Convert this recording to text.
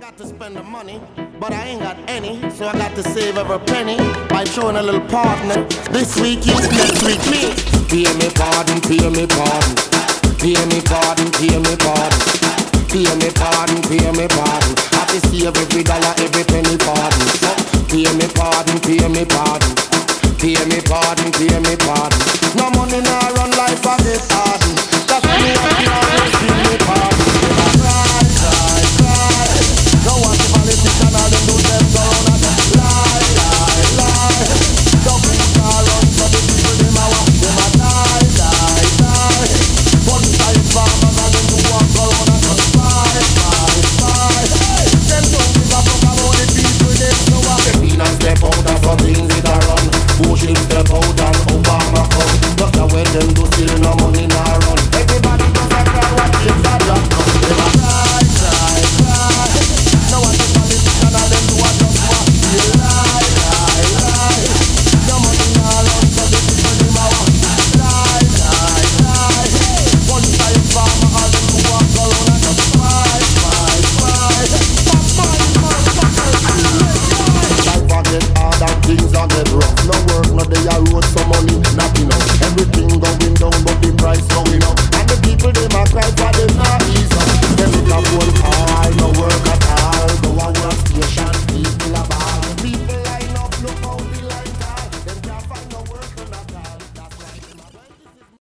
got to spend the money, but I ain't got any, so I got to save every penny by showing a little partner. This week you, next week me. Pay me pardon, pay me pardon. Pay me pardon, pay me pardon. Pay me pardon, pay me pardon. Have to save every dollar, every penny pardon. So pay me pardon, pay me pardon. Pay me pardon, pay me pardon. No money no run life I get hardened. That's me and always pay me pardon. No one to politician, all them do them go on and lie. Don't put all on so the people them a walk, them a die. Police are informers and them do walk around and just fight. Them don't give a fuck about the people them so what. Step in and step out and some things it a run. Bush him step out and Obama come. Not the way them do still no money no run. Everybody just a cry what things a drop. Them a cry. No one to politician and them do a just what they lie. No money no run so the people them a want lie. Police are informer all them do walk around and just fight. Life a get hard and things a get rough. No work, no day a road, so money